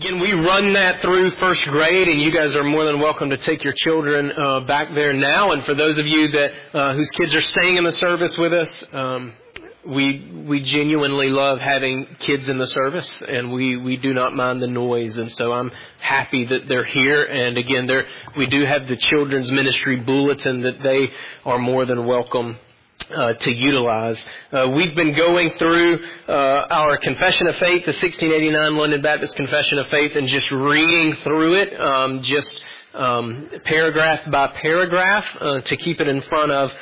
Again, we run that through first grade, and you guys are more than welcome to take your children back there now. And for those of you that whose kids are staying in the service with us, we genuinely love having kids in the service, and we do not mind the noise. And so I'm happy that they're here. And again, we do have the children's ministry bulletin that they are more than welcome to utilize. We've been going through our Confession of Faith, the 1689 London Baptist Confession of Faith, and just reading through it, paragraph by paragraph, to keep it in front of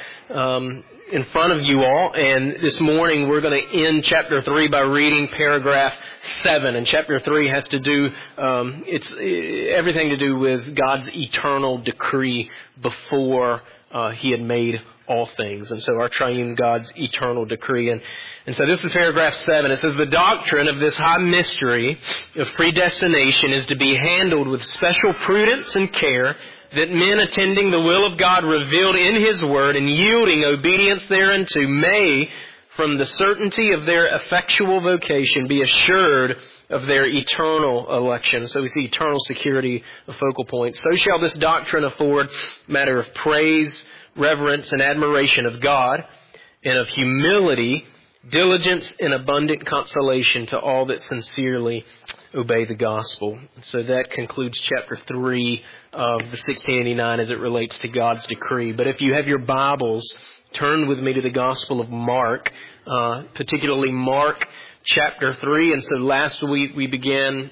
you all. And this morning we're going to end chapter 3 by reading paragraph 7. And chapter 3 has to do, it's everything to do with God's eternal decree before He had made all things. And so our triune God's eternal decree. And so this is paragraph 7. It says, the doctrine of this high mystery of predestination is to be handled with special prudence and care, that men attending the will of God revealed in His Word and yielding obedience thereunto may, from the certainty of their effectual vocation, be assured of their eternal election. So we see eternal security a focal point. So shall this doctrine afford matter of praise, reverence, and admiration of God, and of humility, diligence, and abundant consolation to all that sincerely obey the gospel. So that concludes chapter 3 of the 1689 as it relates to God's decree. But if you have your Bibles, turn with me to the Gospel of Mark, particularly Mark chapter 3. And so last week we began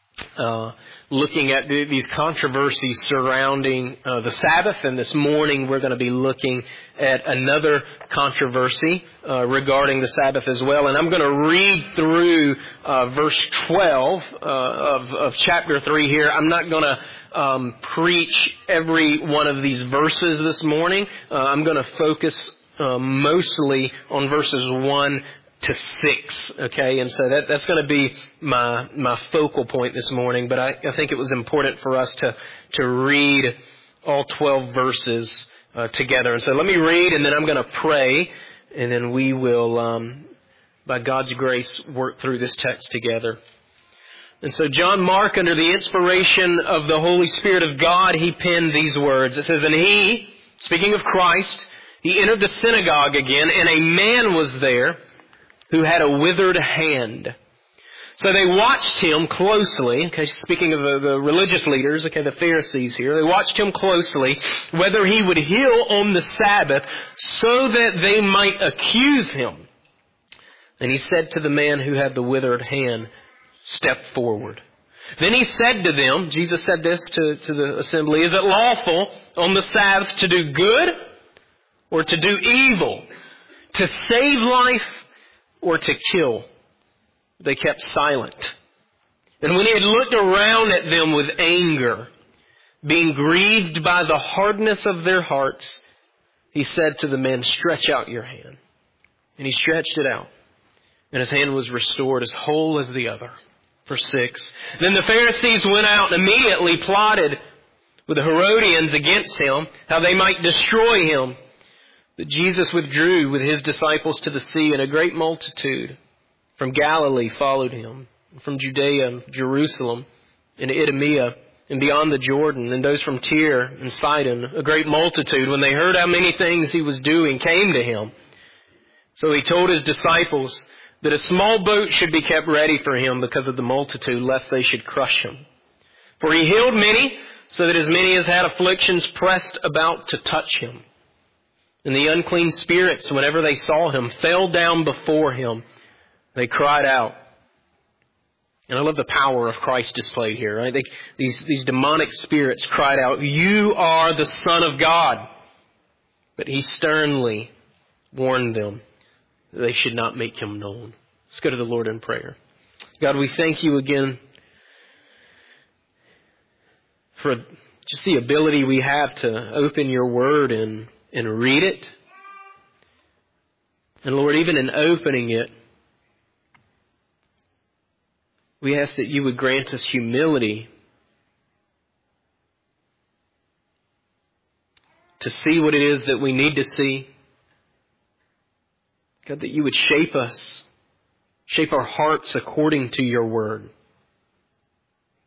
looking at these controversies surrounding the Sabbath, and this morning we're going to be looking at another controversy regarding the Sabbath as well. And I'm going to read through verse 12 of chapter 3 here. I'm not going to preach every one of these verses this morning. I'm going to focus mostly on verses 1 to 6, okay? And so that's going to be my focal point this morning. But I think it was important for us to read all 12 verses together. And so let me read, and then I'm going to pray, and then we will, by God's grace, work through this text together. And so John Mark, under the inspiration of the Holy Spirit of God, he penned these words. It says, and he, speaking of Christ, he entered the synagogue again, and a man was there who had a withered hand. So they watched him closely, okay, speaking of the religious leaders, okay, the Pharisees here, they watched him closely, whether he would heal on the Sabbath, so that they might accuse him. And he said to the man who had the withered hand, step forward. Then he said to them, Jesus said this to the assembly, is it lawful on the Sabbath to do good or to do evil, to save life or to kill? They kept silent. And when he had looked around at them with anger, being grieved by the hardness of their hearts, he said to the man, stretch out your hand. And he stretched it out, and his hand was restored as whole as the other. Verse 6. Then the Pharisees went out and immediately plotted with the Herodians against him, how they might destroy him. But Jesus withdrew with his disciples to the sea, and a great multitude from Galilee followed him, from Judea and Jerusalem, and Idumea, and beyond the Jordan, and those from Tyre and Sidon. A great multitude, when they heard how many things he was doing, came to him. So he told his disciples that a small boat should be kept ready for him because of the multitude, lest they should crush him. For he healed many, so that as many as had afflictions pressed about to touch him. And the unclean spirits, whenever they saw him, fell down before him. They cried out. And I love the power of Christ displayed here, right? These demonic spirits cried out, you are the Son of God. But he sternly warned them that they should not make him known. Let's go to the Lord in prayer. God, we thank you again for just the ability we have to open your word and read it. And Lord, even in opening it, we ask that you would grant us humility to see what it is that we need to see. God, that you would shape us, shape our hearts according to your word.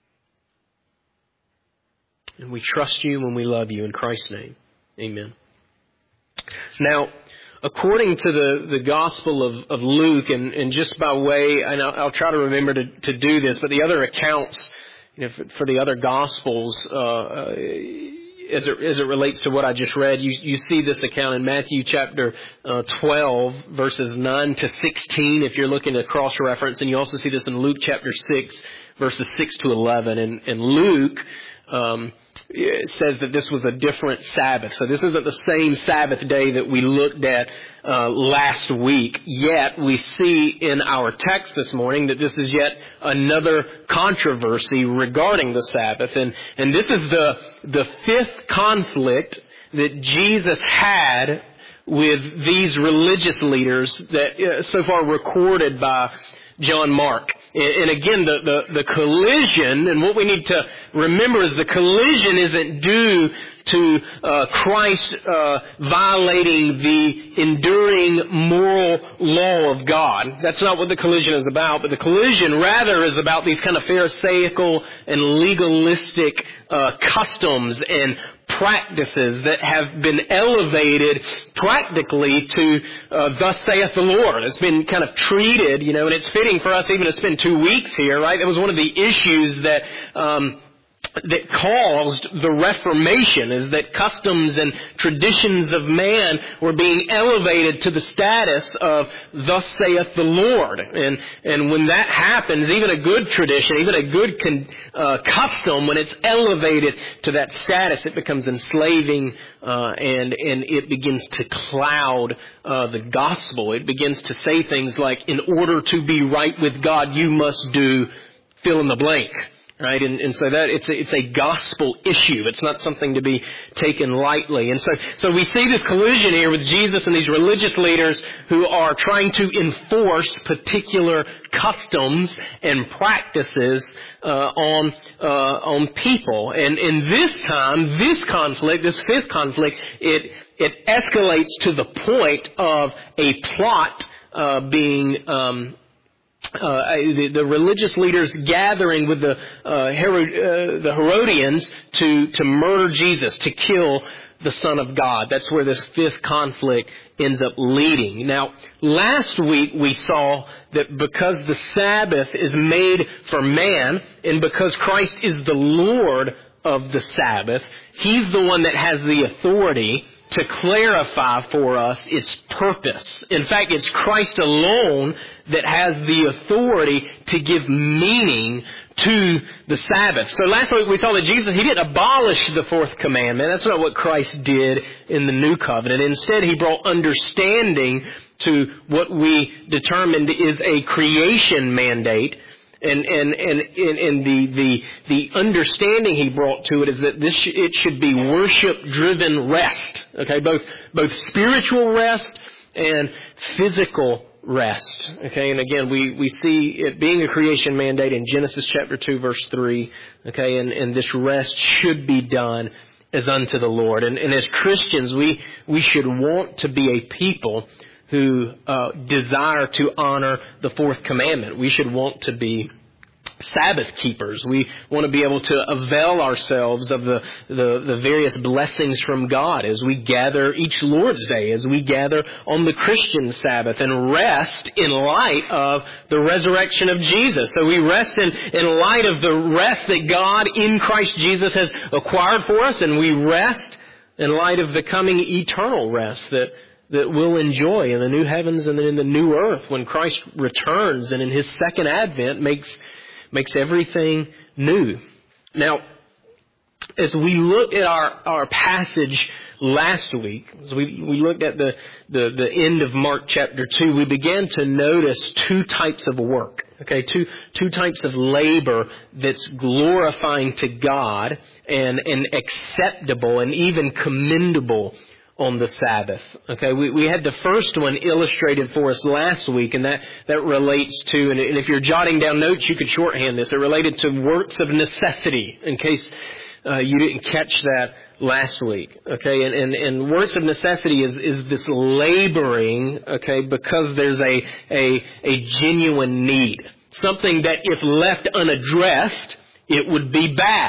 And we trust you and we love you in Christ's name. Amen. Now, according to the Gospel of Luke, and just by way, and I'll try to remember to do this, but the other accounts, for the other Gospels, as it relates to what I just read, you see this account in Matthew chapter 12, verses 9 to 16, if you're looking to cross-reference, and you also see this in Luke chapter 6, verses 6 to 11. And Luke it says that this was a different Sabbath. So this isn't the same Sabbath day that we looked at last week. Yet we see in our text this morning that this is yet another controversy regarding the Sabbath. And this is the fifth conflict that Jesus had with these religious leaders that so far recorded by John Mark. And again, the collision, and what we need to remember is the collision isn't due to Christ violating the enduring moral law of God. That's not what the collision is about, but the collision rather is about these kind of Pharisaical and legalistic customs and practices that have been elevated practically to thus saith the Lord. It's been kind of treated, and it's fitting for us even to spend 2 weeks here, right? That was one of the issues that caused the Reformation, is that customs and traditions of man were being elevated to the status of thus saith the Lord. And when that happens, even a good tradition, even a good custom, when it's elevated to that status, it becomes enslaving and it begins to cloud the gospel. It begins to say things like, in order to be right with God, you must do fill in the blank. Right, and so that it's a gospel issue. It's not something to be taken lightly. And so we see this collision here with Jesus and these religious leaders who are trying to enforce particular customs and practices on people. And in this time, this conflict, this fifth conflict, it escalates to the point of a plot being the religious leaders gathering with the Herodians to murder Jesus, to kill the Son of God. That's where this fifth conflict ends up leading. Now, last week we saw that because the Sabbath is made for man, and because Christ is the Lord of the Sabbath, He's the one that has the authority to clarify for us its purpose. In fact, it's Christ alone that has the authority to give meaning to the Sabbath. So last week we saw that Jesus, He didn't abolish the fourth commandment. That's not what Christ did in the new covenant. Instead, He brought understanding to what we determined is a creation mandate. And the understanding He brought to it is that it should be worship-driven rest. Okay, both spiritual rest and physical rest. Okay, and again, we see it being a creation mandate in Genesis chapter 2, verse 3. Okay, and this rest should be done as unto the Lord. And as Christians, we should want to be a people who desire to honor the fourth commandment. We should want to be Sabbath keepers. We want to be able to avail ourselves of the various blessings from God as we gather each Lord's Day, as we gather on the Christian Sabbath, and rest in light of the resurrection of Jesus. So we rest in light of the rest that God in Christ Jesus has acquired for us, and we rest in light of the coming eternal rest that we'll enjoy in the new heavens and in the new earth when Christ returns and in His second advent makes everything new. Now, as we looked at our passage last week, as we looked at the end of Mark chapter 2, we began to notice two types of work. Okay, two types of labor that's glorifying to God and acceptable and even commendable on the Sabbath. Okay, we had the first one illustrated for us last week, and that relates to, and if you're jotting down notes, you could shorthand this. It related to works of necessity, in case you didn't catch that last week. Okay, and works of necessity is this laboring, okay, because there's a genuine need. Something that if left unaddressed, it would be bad.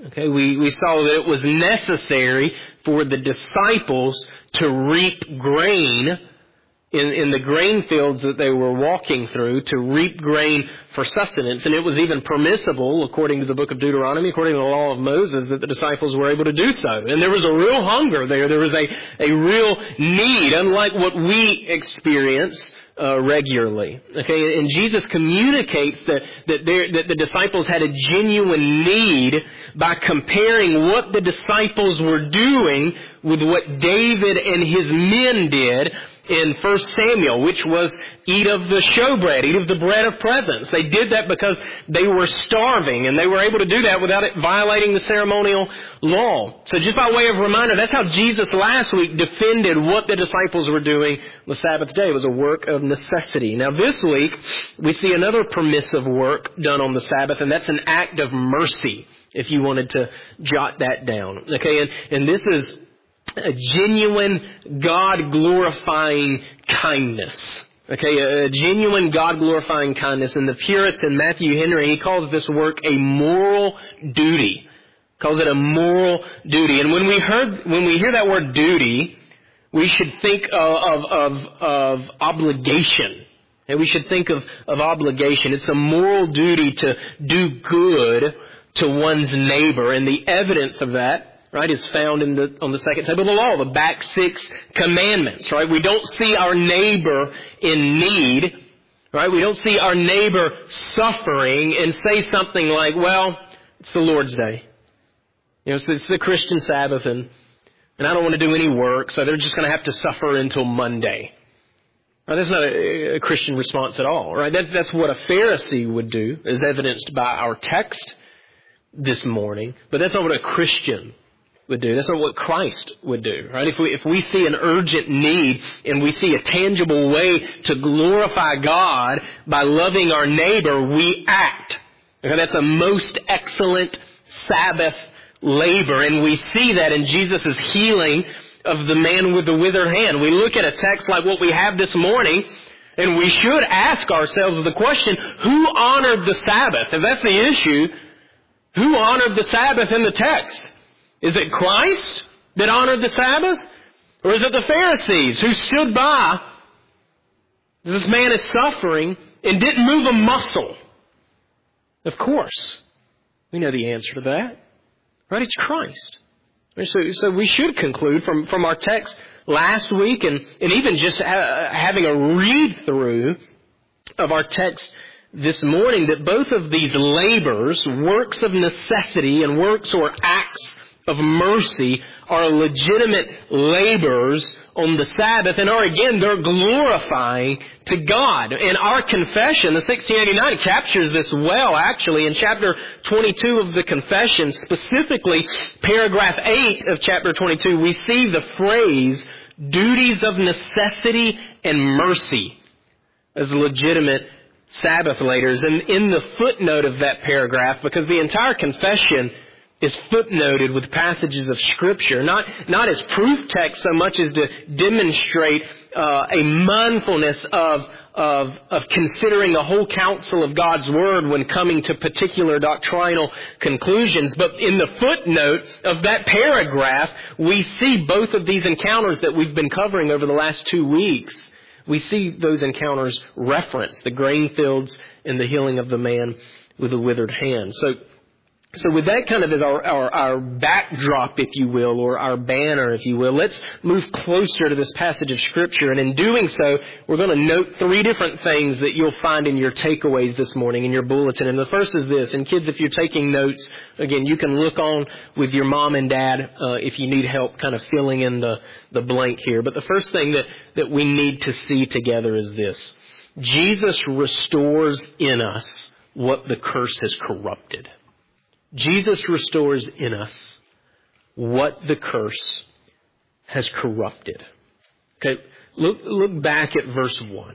Okay, we saw that it was necessary for the disciples to reap grain in the grain fields that they were walking through, to reap grain for sustenance. And it was even permissible, according to the book of Deuteronomy, according to the law of Moses, that the disciples were able to do so. And there was a real hunger there. There was a real need, unlike what we experience regularly. Okay, and Jesus communicates that the disciples had a genuine need by comparing what the disciples were doing with what David and his men did in 1 Samuel, which was eat of the showbread, eat of the bread of presence. They did that because they were starving, and they were able to do that without it violating the ceremonial law. So just by way of reminder, that's how Jesus last week defended what the disciples were doing the Sabbath day. It was a work of necessity. Now this week, we see another permissive work done on the Sabbath, and that's an act of mercy, if you wanted to jot that down. Okay, and this is a genuine God-glorifying kindness. Okay, a genuine God-glorifying kindness. And the Puritan Matthew Henry, he calls this work a moral duty. Calls it a moral duty. And when we hear that word duty, we should think of obligation. And we should think of obligation. It's a moral duty to do good to one's neighbor. And the evidence of that, right, is found on the second table of the law, the back 6 commandments, right? We don't see our neighbor in need, right? We don't see our neighbor suffering and say something like, well, it's the Lord's Day. You know, it's the Christian Sabbath and I don't want to do any work, so they're just going to have to suffer until Monday. Now, that's not a Christian response at all, right? That's what a Pharisee would do, as evidenced by our text this morning, but that's not what a Christian would do. That's not what Christ would do, right? If we see an urgent need and we see a tangible way to glorify God by loving our neighbor, we act. Okay, that's a most excellent Sabbath labor, and we see that in Jesus' healing of the man with the withered hand. We look at a text like what we have this morning, and we should ask ourselves the question, who honored the Sabbath? If that's the issue, who honored the Sabbath in the text? Is it Christ that honored the Sabbath? Or is it the Pharisees who stood by? This man is suffering and didn't move a muscle. Of course, we know the answer to that. Right? It's Christ. So we should conclude from our text last week and even just having a read through of our text this morning that both of these labors, works of necessity and works or acts of mercy, are legitimate labors on the Sabbath and are, again, they're glorifying to God. And our confession, the 1689, captures this well, actually. In chapter 22 of the confession, specifically paragraph 8 of chapter 22, we see the phrase, duties of necessity and mercy, as legitimate Sabbath labors. And in the footnote of that paragraph, because the entire confession is footnoted with passages of Scripture, not as proof text so much as to demonstrate a mindfulness of considering the whole counsel of God's Word when coming to particular doctrinal conclusions. But in the footnote of that paragraph, we see both of these encounters that we've been covering over the last 2 weeks. We see those encounters referenced, the grain fields and the healing of the man with the withered hand. So with that kind of as our backdrop, if you will, or our banner, if you will, let's move closer to this passage of Scripture. And in doing so, we're going to note 3 different things that you'll find in your takeaways this morning in your bulletin. And the first is this. And kids, if you're taking notes, again, you can look on with your mom and dad if you need help kind of filling in the blank here. But the first thing that we need to see together is this. Jesus restores in us what the curse has corrupted. Jesus restores in us what the curse has corrupted. Okay, look back at verse 1.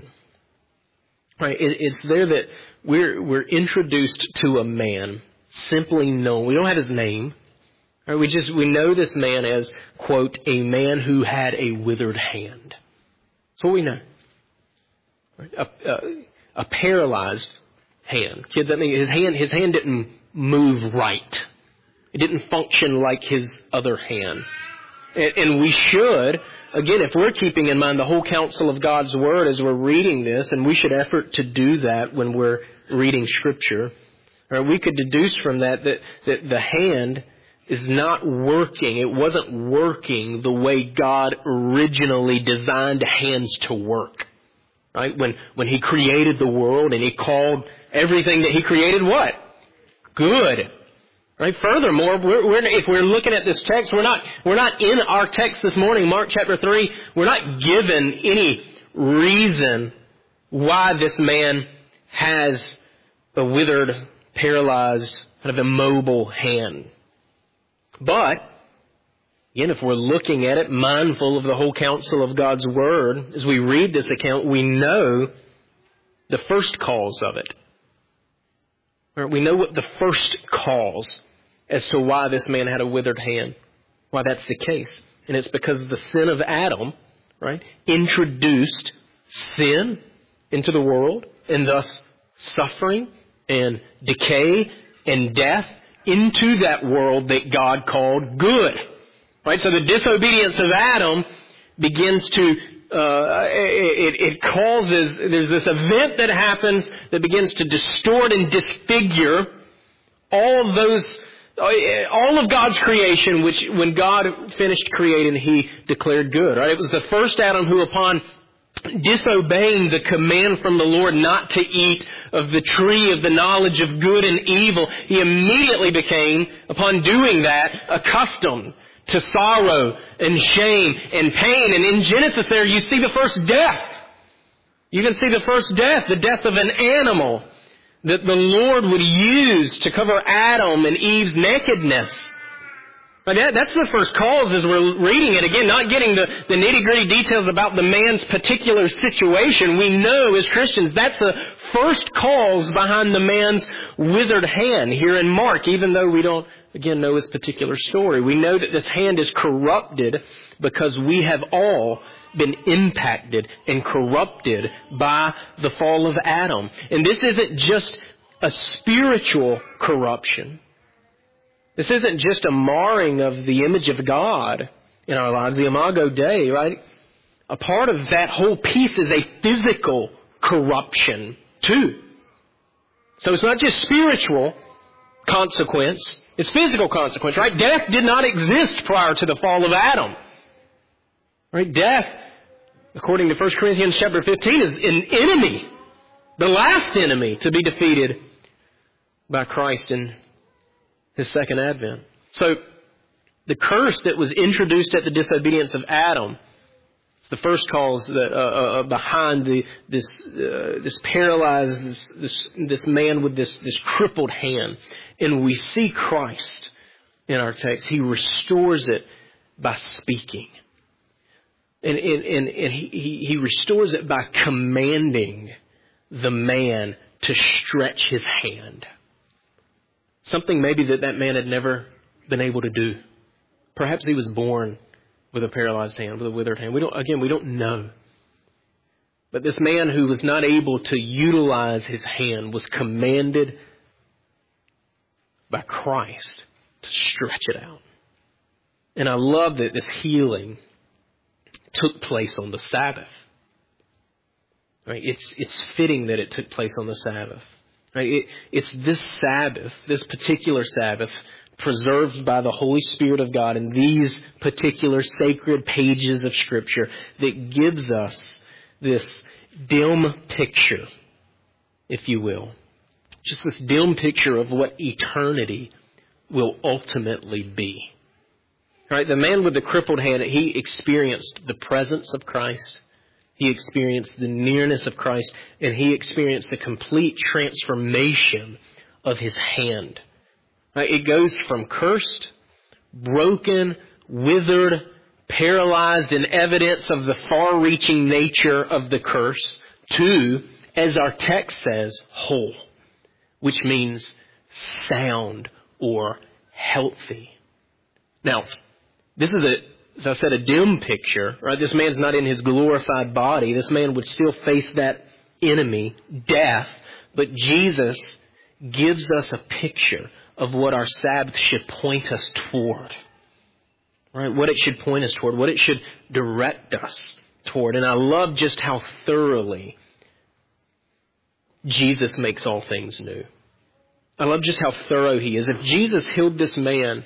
Right, it's there that we're introduced to a man simply known. We don't have his name. Right, we know this man as, quote, a man who had a withered hand. That's what we know. Right, a paralyzed hand. Kids, I mean, his hand didn't move right. It didn't function like his other hand. And we should, again, if we're keeping in mind the whole counsel of God's Word as we're reading this, and we should effort to do that when we're reading Scripture, or we could deduce from that the hand is not working. It wasn't working the way God originally designed hands to work. Right? When He created the world and He called everything that He created what? Good. Right? Furthermore, if we're looking at this text, we're not in our text this morning, Mark chapter 3, we're not given any reason why this man has a withered, paralyzed, kind of immobile hand. But, again, if we're looking at it, mindful of the whole counsel of God's Word, as we read this account, we know the first cause of it. Right? We know what the first cause as to why this man had a withered hand, why that's the case. And it's because the sin of Adam, right, introduced sin into the world, and thus suffering and decay and death into that world that God called good. Right? So the disobedience of Adam begins to, it causes, there's this event that happens that begins to distort and disfigure all of God's creation, which when God finished creating, He declared good. Right? It was the first Adam who, upon disobeying the command from the Lord not to eat of the tree of the knowledge of good and evil, he immediately became, upon doing that, accustomed to sorrow and shame and pain. And in Genesis there you see the first death. You can see the first death, the death of an animal that the Lord would use to cover Adam and Eve's nakedness. But that's the first cause as we're reading it. Again, not getting the nitty-gritty details about the man's particular situation. We know as Christians that's the first cause behind the man's withered hand here in Mark, even though we don't, again, know his particular story. We know that this hand is corrupted because we have all been impacted and corrupted by the fall of Adam. And this isn't just a spiritual corruption. This isn't just a marring of the image of God in our lives, the Imago Dei, right? A part of that whole piece is a physical corruption too. So it's not just spiritual consequence, it's physical consequence, right? Death did not exist prior to the fall of Adam. Right? Death, according to 1 Corinthians chapter 15, is an enemy, the last enemy to be defeated by Christ in His second advent. So the curse that was introduced at the disobedience of Adam, the first cause that behind this paralyzed, this man with this crippled hand. And we see Christ in our text. He restores it by speaking. And he restores it by commanding the man to stretch his hand. Something maybe that man had never been able to do. Perhaps he was born with a paralyzed hand, with a withered hand. We don't know. But this man who was not able to utilize his hand was commanded by Christ to stretch it out. And I love that this healing took place on the Sabbath. Right? It's fitting that it took place on the Sabbath. Right? It's this Sabbath, this particular Sabbath, preserved by the Holy Spirit of God in these particular sacred pages of Scripture that gives us this dim picture, if you will. Just this dim picture of what eternity will ultimately be. Right? The man with the crippled hand, he experienced the presence of Christ. He experienced the nearness of Christ, and he experienced the complete transformation of his hand. Right? It goes from cursed, broken, withered, paralyzed in evidence of the far-reaching nature of the curse to, as our text says, whole, which means sound or healthy. Now, this is as I said, a dim picture, right? This man's not in his glorified body. This man would still face that enemy, death. But Jesus gives us a picture of what our Sabbath should point us toward. Right? What it should point us toward, what it should direct us toward. And I love just how thoroughly Jesus makes all things new. I love just how thorough He is. If Jesus healed this man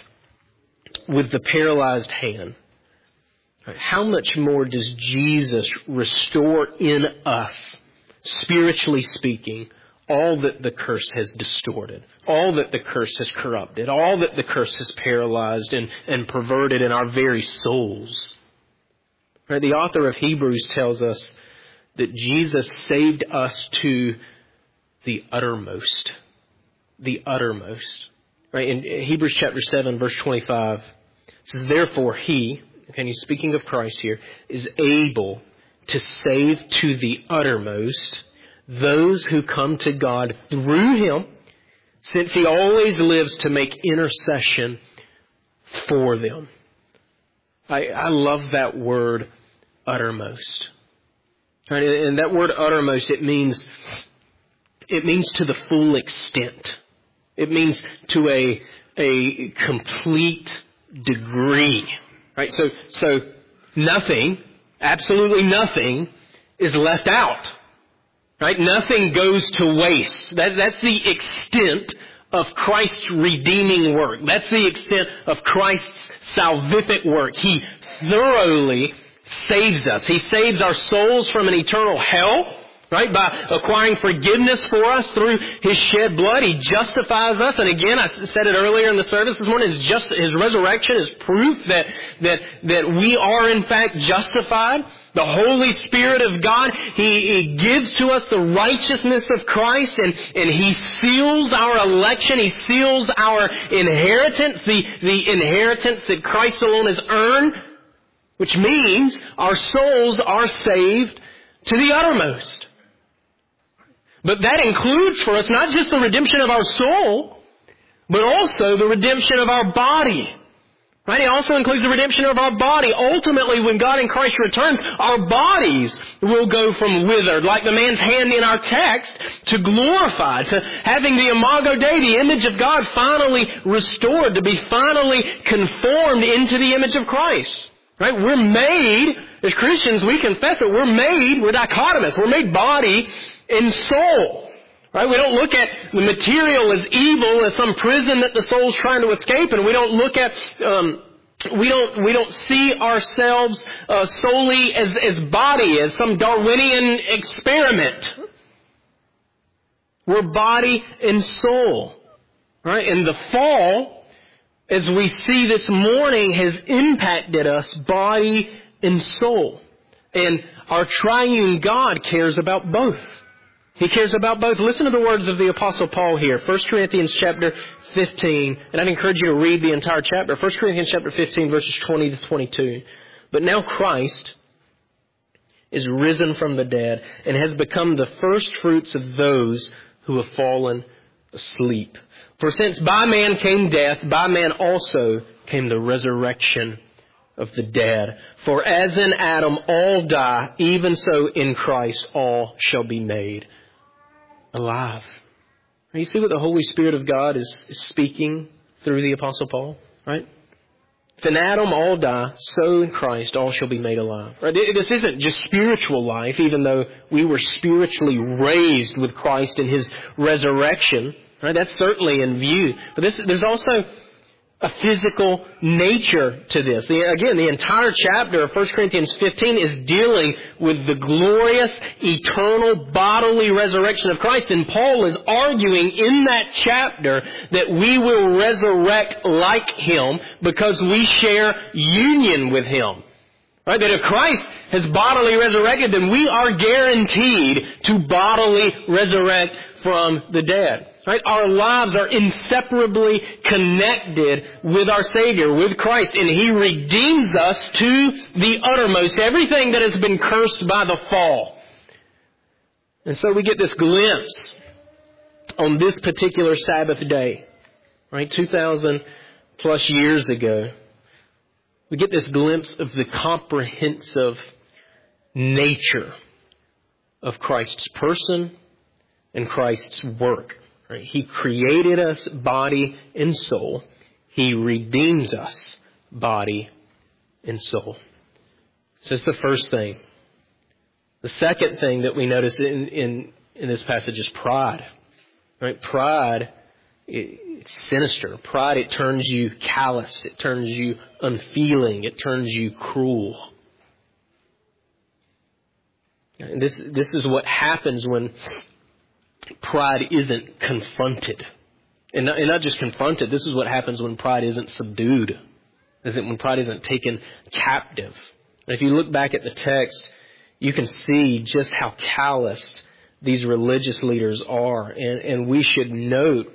with the paralyzed hand, how much more does Jesus restore in us, spiritually speaking, all that the curse has distorted, all that the curse has corrupted, all that the curse has paralyzed and perverted in our very souls. Right? The author of Hebrews tells us that Jesus saved us to the uttermost. The uttermost. Right? In Hebrews chapter 7, verse 25, it says, therefore He, okay, he's speaking of Christ here, is able to save to the uttermost those who come to God through Him, since He always lives to make intercession for them. I love that word, uttermost. Right? And that word uttermost, it means to the full extent. It means to a complete degree. Right? So nothing, absolutely nothing, is left out. Right? Nothing goes to waste. That's the extent of Christ's redeeming work. That's the extent of Christ's salvific work. He thoroughly saves us. He saves our souls from an eternal hell, right? By acquiring forgiveness for us through His shed blood. He justifies us. And again, I said it earlier in the service this morning, His resurrection is proof that we are in fact justified. The Holy Spirit of God, He gives to us the righteousness of Christ, and He seals our election. He seals our inheritance, the inheritance that Christ alone has earned, which means our souls are saved to the uttermost. But that includes for us not just the redemption of our soul, but also the redemption of our body. Right? It also includes the redemption of our body. Ultimately, when God in Christ returns, our bodies will go from withered, like the man's hand in our text, to glorified, to having the imago Dei, the image of God, finally restored, to be finally conformed into the image of Christ. Right? We're made, as Christians, we confess it, we're dichotomous. We're made body and soul. Right? We don't look at the material as evil, as some prison that the soul's trying to escape, and we don't look at, we don't see ourselves solely as body, as some Darwinian experiment. We're body and soul. Right? And the fall, as we see this morning, has impacted us body and soul. And our triune God cares about both. He cares about both. Listen to the words of the Apostle Paul here. 1 Corinthians chapter 15. And I'd encourage you to read the entire chapter. 1 Corinthians chapter 15, verses 20 to 22. But now Christ is risen from the dead and has become the first fruits of those who have fallen asleep. For since by man came death, by man also came the resurrection of the dead. For as in Adam all die, even so in Christ all shall be made alive. You see what the Holy Spirit of God is speaking through the Apostle Paul, right? If in Adam all die, so in Christ all shall be made alive. Right? This isn't just spiritual life, even though we were spiritually raised with Christ in His resurrection. Right? That's certainly in view. But there's also a physical nature to this. Again, the entire chapter of 1 Corinthians 15 is dealing with the glorious, eternal, bodily resurrection of Christ. And Paul is arguing in that chapter that we will resurrect like Him because we share union with Him. Right? That if Christ has bodily resurrected, then we are guaranteed to bodily resurrect from the dead. Right? Our lives are inseparably connected with our Savior, with Christ, and He redeems us to the uttermost, everything that has been cursed by the fall. And so we get this glimpse on this particular Sabbath day, right? 2,000 plus years ago. We get this glimpse of the comprehensive nature of Christ's person and Christ's work. Right? He created us body and soul. He redeems us body and soul. So that's the first thing. The second thing that we notice in this passage is pride. Right? Pride, it's sinister. Pride, it turns you callous. It turns you unfeeling. It turns you cruel. And this is what happens when pride isn't confronted. And not just confronted, this is what happens when pride isn't subdued. When pride isn't taken captive. And if you look back at the text, you can see just how callous these religious leaders are. And we should note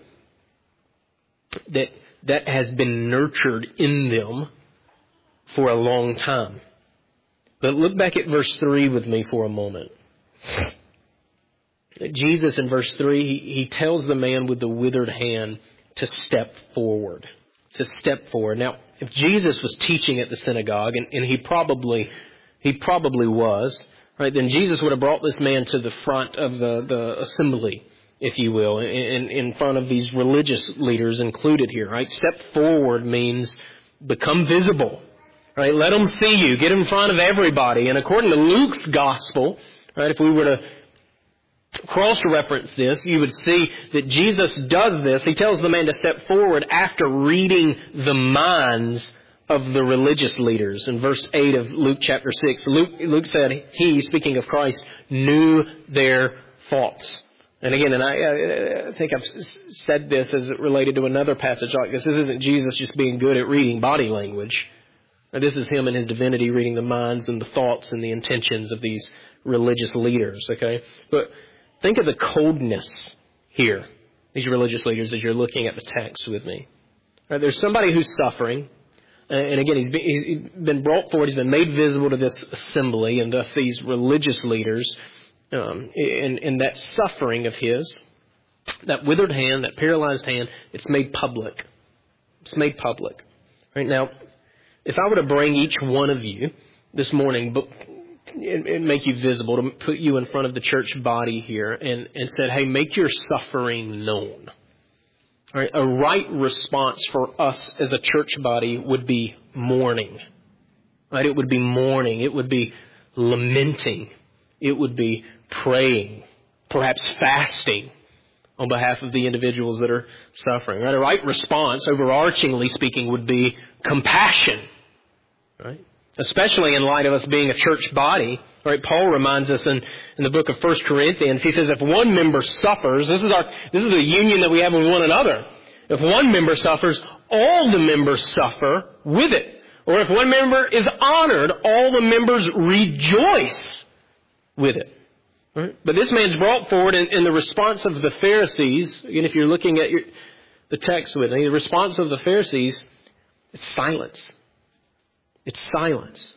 that has been nurtured in them for a long time. But look back at verse 3 with me for a moment. Jesus in verse 3, he tells the man with the withered hand to step forward. To step forward. Now, if Jesus was teaching at the synagogue, and he probably was, right, then Jesus would have brought this man to the front of the assembly, if you will, in front of these religious leaders included here, right? Step forward means become visible, right? Let them see you. Get in front of everybody. And according to Luke's gospel, right, if we were to cross-reference this, you would see that Jesus does this. He tells the man to step forward after reading the minds of the religious leaders. In verse 8 of Luke chapter 6, Luke said he, speaking of Christ, knew their thoughts. And again, and I think I've said this as it related to another passage like this. This isn't Jesus just being good at reading body language. This is him in his divinity reading the minds and the thoughts and the intentions of these religious leaders, okay? But think of the coldness here, these religious leaders, as you're looking at the text with me. Right, there's somebody who's suffering. And again, he's been brought forward. He's been made visible to this assembly and thus these religious leaders. And that suffering of his, that withered hand, that paralyzed hand, it's made public. It's made public. Right now, if I were to bring each one of you this morning and make you visible, to put you in front of the church body here and said, hey, make your suffering known. All right, a right response for us as a church body would be mourning. Right? It would be mourning. It would be lamenting. It would be praying, perhaps fasting on behalf of the individuals that are suffering. Right? A right response, overarchingly speaking, would be compassion. Right? Especially in light of us being a church body. Right? Paul reminds us in the book of 1 Corinthians, he says if one member suffers, this is the union that we have with one another. If one member suffers, all the members suffer with it. Or if one member is honored, all the members rejoice with it. Right? But this man's brought forward in the response of the Pharisees. Again, if you're looking at the text with me, the response of the Pharisees, it's silence. It's silence.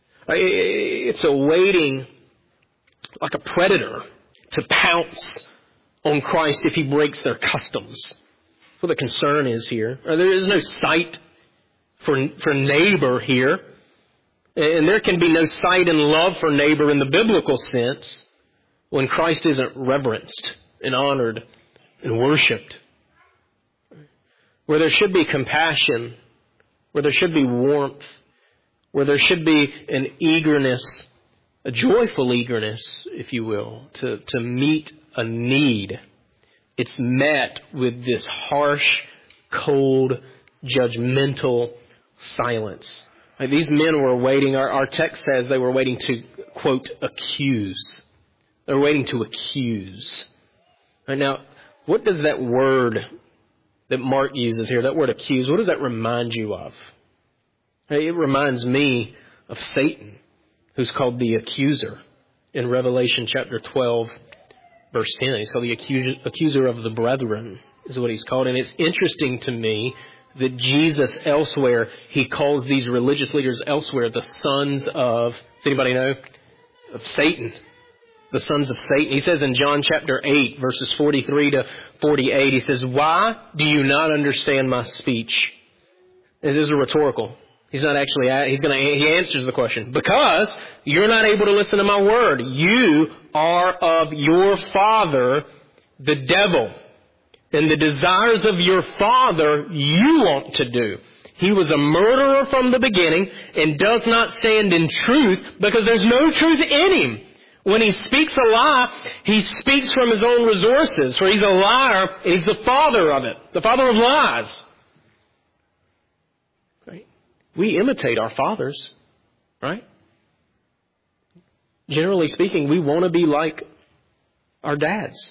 It's awaiting, like a predator, to pounce on Christ if he breaks their customs. That's what the concern is here. There is no sight for neighbor here. And there can be no sight and love for neighbor in the biblical sense when Christ isn't reverenced and honored and worshipped. Where there should be compassion, where there should be warmth, where there should be an eagerness, a joyful eagerness, if you will, to meet a need. It's met with this harsh, cold, judgmental silence. Like these men were waiting, our text says they were waiting to, quote, accuse. They were waiting to accuse. Right now, what does that word that Mark uses here, that word accuse, what does that remind you of? It reminds me of Satan, who's called the accuser in Revelation chapter 12, verse 10. He's called the accuser of the brethren, is what he's called. And it's interesting to me that Jesus elsewhere, he calls these religious leaders elsewhere the sons of, does anybody know? Of Satan. The sons of Satan. He says in John chapter 8, verses 43 to 48, he says, why do you not understand my speech? It is a rhetorical. He's not actually, he answers the question. Because you're not able to listen to my word. You are of your father, the devil, and the desires of your father you want to do. He was a murderer from the beginning and does not stand in truth because there's no truth in him. When he speaks a lie, he speaks from his own resources, for he's a liar and he's the father of it, the father of lies. Right? We imitate our fathers, right? Generally speaking, we want to be like our dads.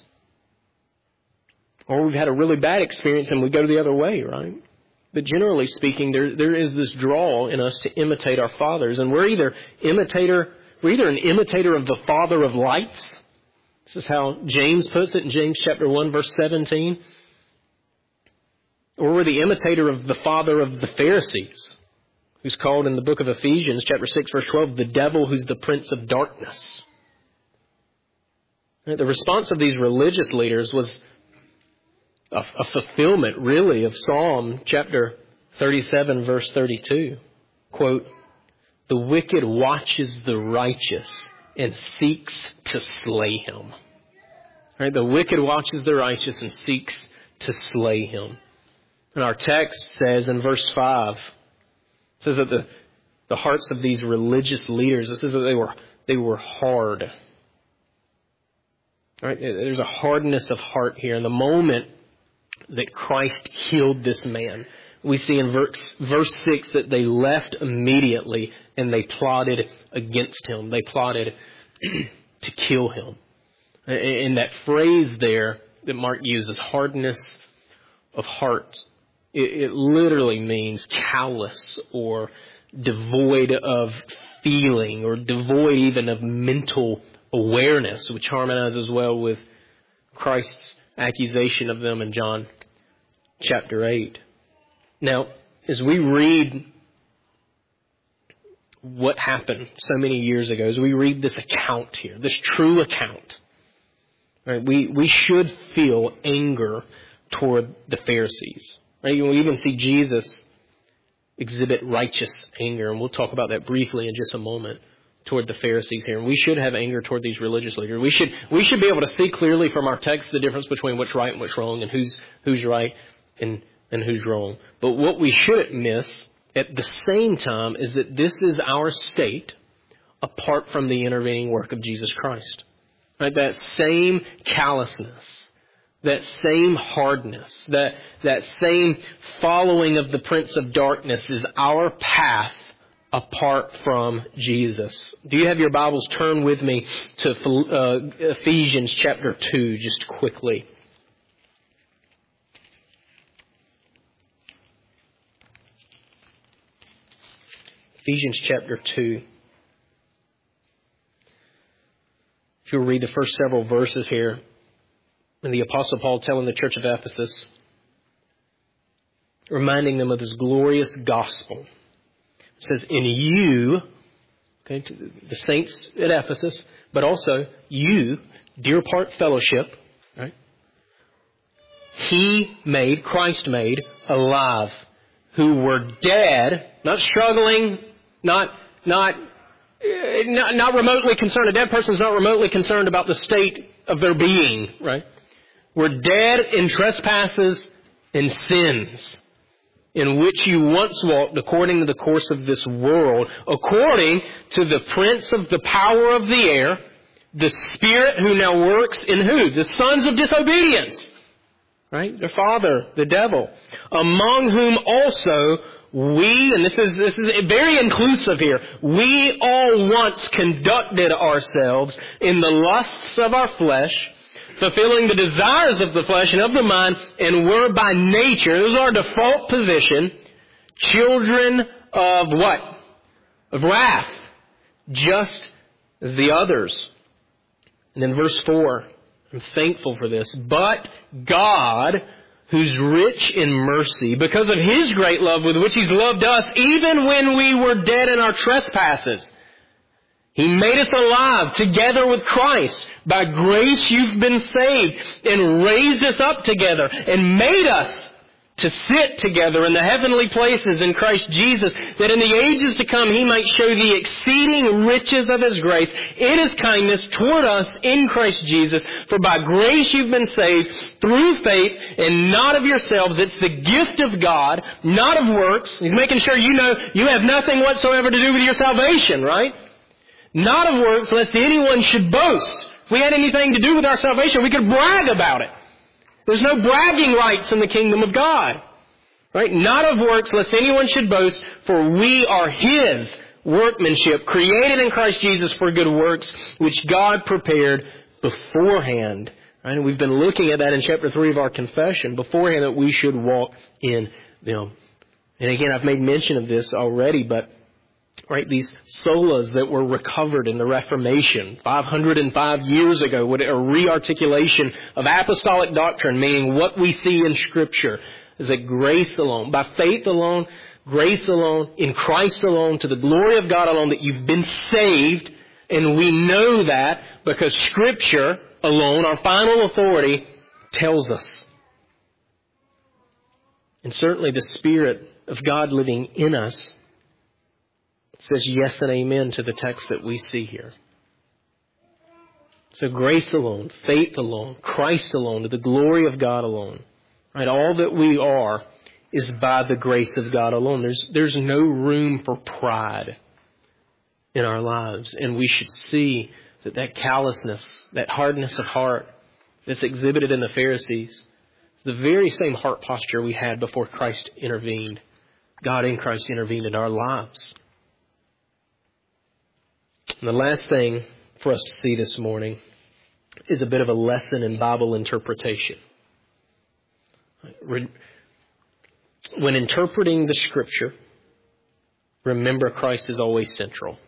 Or we've had a really bad experience and we go the other way, right? But generally speaking, there is this draw in us to imitate our fathers. And we're either an imitator of the father of lights. This is how James puts it in James chapter 1, verse 17. Or we're the imitator of the father of the Pharisees, who's called in the book of Ephesians chapter 6, verse 12, the devil who's the prince of darkness. The response of these religious leaders was a fulfillment, really, of Psalm chapter 37, verse 32. Quote, the wicked watches the righteous and seeks to slay him. Right? The wicked watches the righteous and seeks to slay him. And our text says in verse 5, it says that the hearts of these religious leaders, it says that they were hard. Right? There's a hardness of heart here. In the moment that Christ healed this man, we see in verse 6 that they left immediately and they plotted against him. They plotted to kill him. And that phrase there that Mark uses, hardness of heart, it literally means callous or devoid of feeling or devoid even of mental awareness, which harmonizes well with Christ's accusation of them in John chapter 8. Now, as we read what happened so many years ago, as we read this account here, this true account, right, we should feel anger toward the Pharisees. Right? We even see Jesus exhibit righteous anger, and we'll talk about that briefly in just a moment, toward the Pharisees here. And we should have anger toward these religious leaders. We should be able to see clearly from our text the difference between what's right and what's wrong, and who's right and who's wrong. But what we shouldn't miss at the same time is that this is our state apart from the intervening work of Jesus Christ. Right? That same callousness, that same hardness, that same following of the Prince of Darkness is our path apart from Jesus. Do you have your Bibles? Turn with me to Ephesians chapter 2 just quickly. Ephesians chapter 2. If you'll read the first several verses here, and the Apostle Paul telling the church of Ephesus, reminding them of this glorious gospel. It says, in you, okay, to the saints at Ephesus, but also you, dear part fellowship, right? Christ made alive, who were dead, not struggling, not remotely concerned. A dead person is not remotely concerned about the state of their being, right? We're dead in trespasses and sins, in which you once walked according to the course of this world, according to the prince of the power of the air, the spirit who now works in who? The sons of disobedience. Right? Their father, the devil. Among whom also we, and this is very inclusive here, we all once conducted ourselves in the lusts of our flesh, fulfilling the desires of the flesh and of the mind, and were by nature, this is our default position, children of what? Of wrath, just as the others. And then verse 4, I'm thankful for this. But God, who's rich in mercy, because of His great love with which He's loved us, even when we were dead in our trespasses, He made us alive together with Christ. By grace you've been saved, and raised us up together and made us to sit together in the heavenly places in Christ Jesus, that in the ages to come He might show the exceeding riches of His grace in His kindness toward us in Christ Jesus. For by grace you've been saved through faith, and not of yourselves. It's the gift of God, not of works. He's making sure you know you have nothing whatsoever to do with your salvation, right? Not of works, lest anyone should boast. If we had anything to do with our salvation, we could brag about it. There's no bragging rights in the kingdom of God. Right? Not of works, lest anyone should boast, for we are His workmanship, created in Christ Jesus for good works, which God prepared beforehand. Right? And we've been looking at that in chapter 3 of our confession, beforehand that we should walk in them. And again, I've made mention of this already, but right, these solas that were recovered in the Reformation 505 years ago, a rearticulation of apostolic doctrine, meaning what we see in Scripture is that grace alone, by faith alone, grace alone, in Christ alone, to the glory of God alone, that you've been saved. And we know that because Scripture alone, our final authority, tells us. And certainly the Spirit of God living in us says yes and amen to the text that we see here. So grace alone, faith alone, Christ alone, to the glory of God alone. Right? All that we are is by the grace of God alone. There's no room for pride in our lives. And we should see that callousness, that hardness of heart that's exhibited in the Pharisees, the very same heart posture we had before Christ intervened. God in Christ intervened in our lives. And the last thing for us to see this morning is a bit of a lesson in Bible interpretation. When interpreting the Scripture, remember Christ is always central.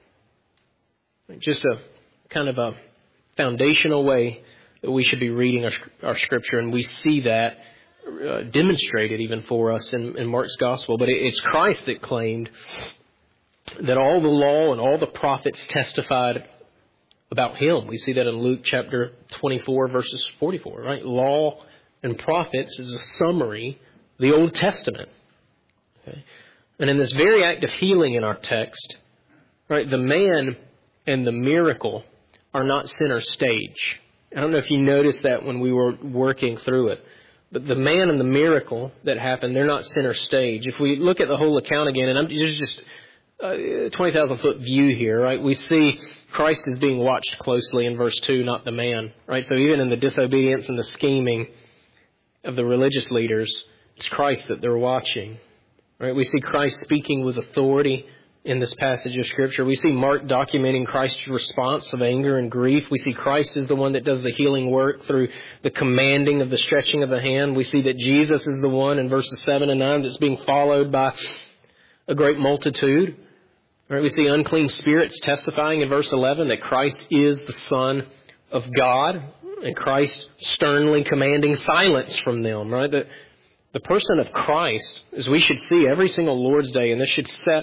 Just a kind of a foundational way that we should be reading our Scripture, and we see that demonstrated even for us in Mark's Gospel. But it's Christ that claimed that all the law and all the prophets testified about Him. We see that in Luke chapter 24, verses 44, right? Law and prophets is a summary of the Old Testament. Okay? And in this very act of healing in our text, right, the man and the miracle are not center stage. I don't know if you noticed that when we were working through it. But the man and the miracle that happened, they're not center stage. If we look at the whole account again, and there's just 20,000-foot view here, right? We see Christ is being watched closely in verse 2, not the man, right? So even in the disobedience and the scheming of the religious leaders, it's Christ that they're watching, right? We see Christ speaking with authority in this passage of Scripture. We see Mark documenting Christ's response of anger and grief. We see Christ is the one that does the healing work through the commanding of the stretching of the hand. We see that Jesus is the one in verses 7 and 9 that's being followed by a great multitude. Right, we see unclean spirits testifying in verse 11 that Christ is the Son of God, and Christ sternly commanding silence from them. Right, the person of Christ, as we should see every single Lord's Day, and this should set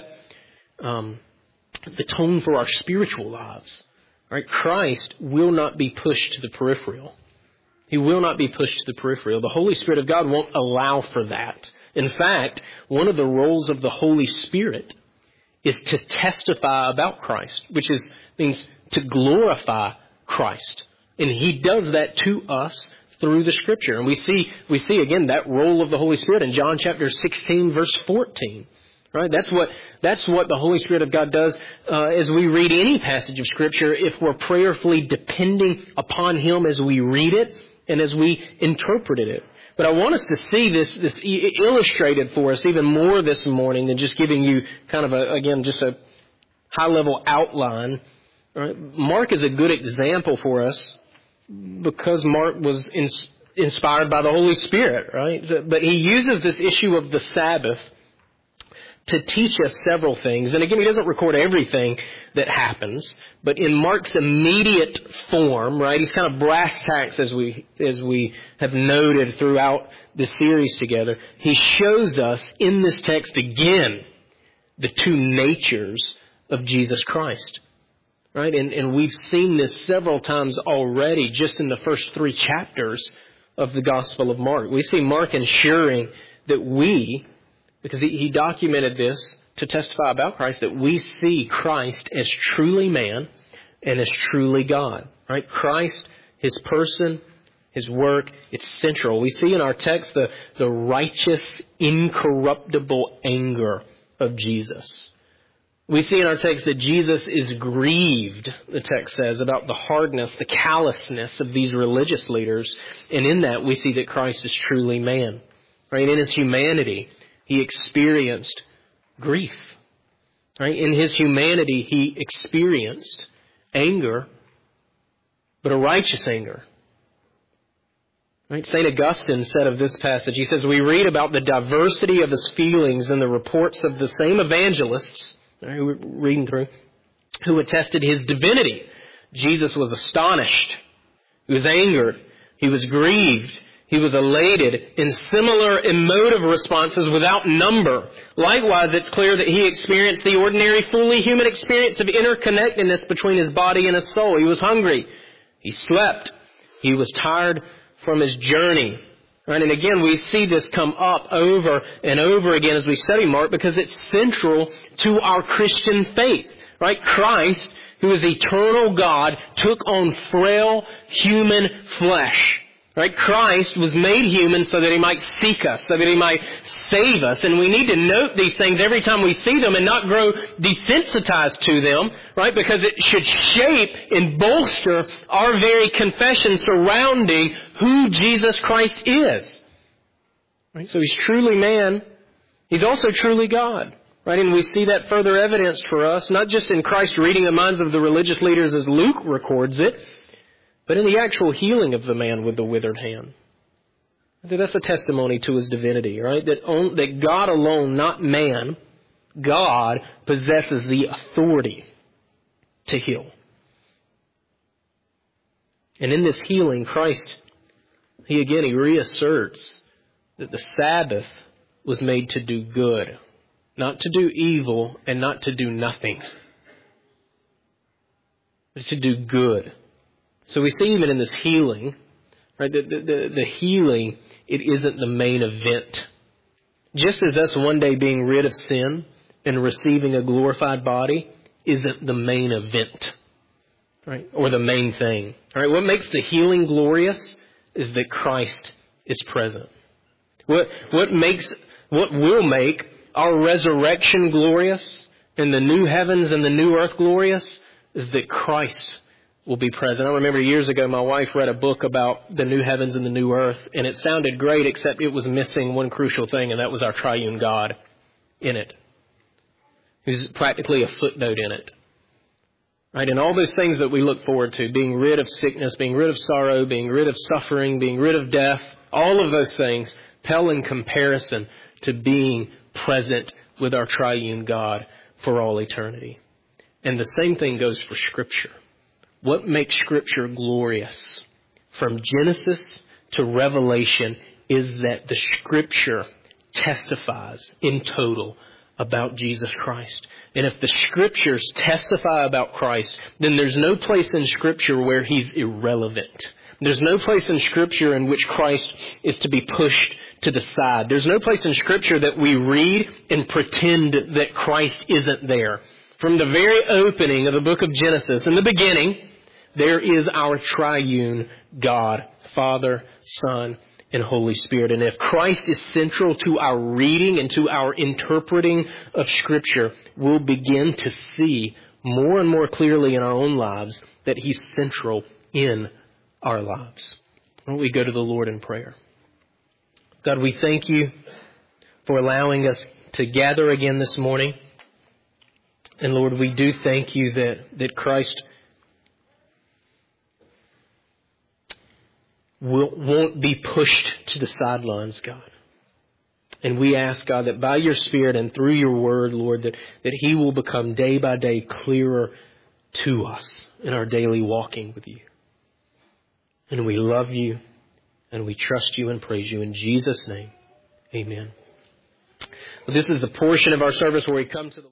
the tone for our spiritual lives. Right, Christ will not be pushed to the peripheral. He will not be pushed to the peripheral. The Holy Spirit of God won't allow for that. In fact, one of the roles of the Holy Spirit is to testify about Christ, which means to glorify Christ. And He does that to us through the Scripture. And we see again that role of the Holy Spirit in John chapter 16, verse 14. Right? That's what the Holy Spirit of God does as we read any passage of Scripture, if we're prayerfully depending upon Him as we read it and as we interpreted it. But I want us to see this illustrated for us even more this morning than just giving you kind of just a high-level outline. Right? Mark is a good example for us because Mark was inspired by the Holy Spirit, right? But he uses this issue of the Sabbath to teach us several things. And again, he doesn't record everything that happens, but in Mark's immediate form, right, he's kind of brass tacks as we have noted throughout this series together. He shows us in this text again the two natures of Jesus Christ. Right? And we've seen this several times already just in the first 3 chapters of the Gospel of Mark. We see Mark ensuring that we, because he documented this to testify about Christ, that we see Christ as truly man and as truly God. Right? Christ, His person, His work, it's central. We see in our text the righteous, incorruptible anger of Jesus. We see in our text that Jesus is grieved, the text says, about the hardness, the callousness of these religious leaders. And in that, we see that Christ is truly man. Right? In His humanity, He experienced grief. Right? In His humanity, He experienced anger, but a righteous anger. Right? St. Augustine said of this passage, he says, we read about the diversity of His feelings in the reports of the same evangelists, who we're reading through, who attested His divinity. Jesus was astonished. He was angered. He was grieved. He was elated in similar emotive responses without number. Likewise, it's clear that He experienced the ordinary, fully human experience of interconnectedness between His body and His soul. He was hungry. He slept. He was tired from His journey. Right? And again, we see this come up over and over again as we study Mark because it's central to our Christian faith. Right? Christ, who is eternal God, took on frail human flesh. Right? Christ was made human so that He might seek us, so that He might save us. And we need to note these things every time we see them and not grow desensitized to them, right? Because it should shape and bolster our very confession surrounding who Jesus Christ is. Right? So He's truly man. He's also truly God. Right? And we see that further evidenced for us, not just in Christ reading the minds of the religious leaders as Luke records it, but in the actual healing of the man with the withered hand. That's a testimony to His divinity, right? That God alone, not man, God possesses the authority to heal. And in this healing, Christ, He reasserts that the Sabbath was made to do good, not to do evil and not to do nothing, but to do good. So we see even in this healing, right, the healing, it isn't the main event. Just as us one day being rid of sin and receiving a glorified body isn't the main event, right, or the main thing. All right, what makes the healing glorious is that Christ is present. What will make our resurrection glorious and the new heavens and the new earth glorious is that Christ will be present. I remember years ago my wife read a book about the new heavens and the new earth, and it sounded great except it was missing one crucial thing, and that was our triune God in it. Who's practically a footnote in it. Right? And all those things that we look forward to, being rid of sickness, being rid of sorrow, being rid of suffering, being rid of death, all of those things pale in comparison to being present with our triune God for all eternity. And the same thing goes for Scripture. What makes Scripture glorious from Genesis to Revelation is that the Scripture testifies in total about Jesus Christ. And if the Scriptures testify about Christ, then there's no place in Scripture where He's irrelevant. There's no place in Scripture in which Christ is to be pushed to the side. There's no place in Scripture that we read and pretend that Christ isn't there. From the very opening of the book of Genesis, in the beginning, there is our triune God, Father, Son, and Holy Spirit. And if Christ is central to our reading and to our interpreting of Scripture, we'll begin to see more and more clearly in our own lives that He's central in our lives. Why don't we go to the Lord in prayer? God, we thank You for allowing us to gather again this morning. And Lord, we do thank You that Christ won't be pushed to the sidelines, God. And we ask, God, that by Your Spirit and through Your Word, Lord, that He will become day by day clearer to us in our daily walking with You. And we love You, and we trust You and praise You. In Jesus' name, amen. Well, this is the portion of our service where we come to the